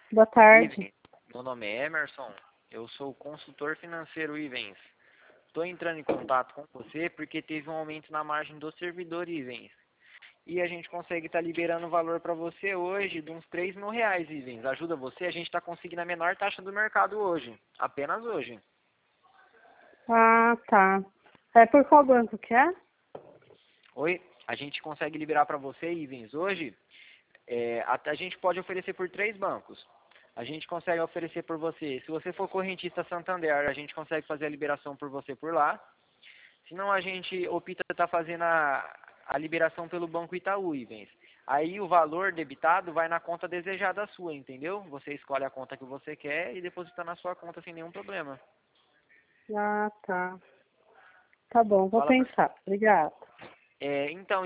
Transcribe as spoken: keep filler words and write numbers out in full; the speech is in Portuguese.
Boa tarde. Ivens, meu nome é Emerson, eu sou consultor financeiro Ivens. Estou entrando em contato com você porque teve um aumento na margem do servidor Ivens. E a gente consegue estar liberando o valor para você hoje de uns três mil reais, Ivens. Ajuda você, a gente está conseguindo a menor taxa do mercado hoje. Apenas hoje. Ah, tá. É por qual banco que é? Oi, a gente consegue liberar para você, Ivens, hoje. É, a, a gente pode oferecer por três bancos. A gente consegue oferecer por você. Se você for correntista Santander, a gente consegue fazer a liberação por você por lá. Se não, a gente opta estar fazendo a, a liberação pelo Banco Itaú, Ivens. Aí o valor debitado vai na conta desejada sua, entendeu? Você escolhe a conta que você quer e deposita na sua conta sem nenhum problema. Ah, tá. Tá bom, vou Fala pra... pensar. Obrigada. É, então,